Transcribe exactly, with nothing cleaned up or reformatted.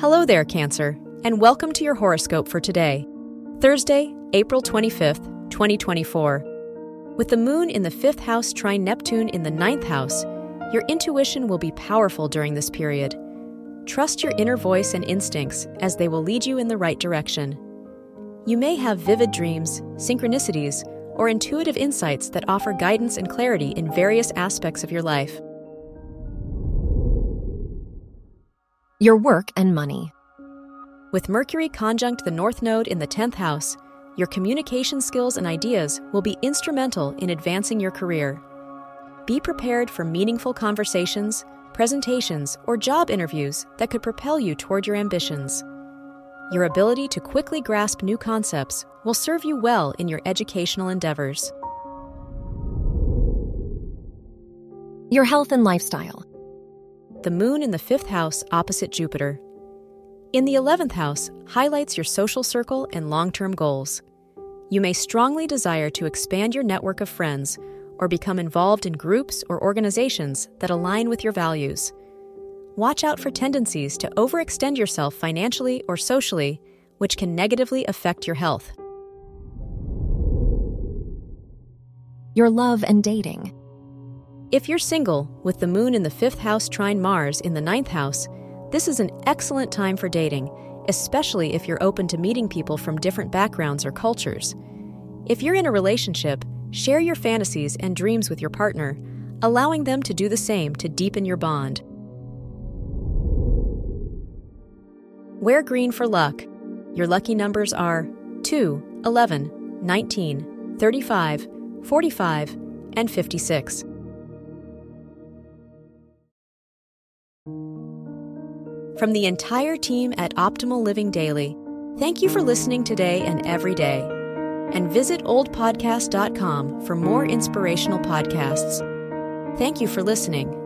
Hello there, Cancer, and welcome to your horoscope for today, Thursday, April twenty-fifth, twenty twenty-four. With the moon in the fifth house trine Neptune in the ninth house, your intuition will be powerful during this period. Trust your inner voice and instincts as they will lead you in the right direction. You may have vivid dreams, synchronicities, or intuitive insights that offer guidance and clarity in various aspects of your life. Your work and money. With Mercury conjunct the North Node in the tenth house, your communication skills and ideas will be instrumental in advancing your career. Be prepared for meaningful conversations, presentations, or job interviews that could propel you toward your ambitions. Your ability to quickly grasp new concepts will serve you well in your educational endeavors. Your health and lifestyle. The moon in the fifth house opposite Jupiter. In the eleventh house highlights your social circle and long-term goals. You may strongly desire to expand your network of friends or become involved in groups or organizations that align with your values. Watch out for tendencies to overextend yourself financially or socially, which can negatively affect your health. Your love and dating. If you're single, with the moon in the fifth house trine Mars in the ninth house, this is an excellent time for dating, especially if you're open to meeting people from different backgrounds or cultures. If you're in a relationship, share your fantasies and dreams with your partner, allowing them to do the same to deepen your bond. Wear green for luck. Your lucky numbers are two, eleven, nineteen, thirty-five, forty-five, and fifty-six. From the entire team at Optimal Living Daily, thank you for listening today and every day. And visit old podcast dot com for more inspirational podcasts. Thank you for listening.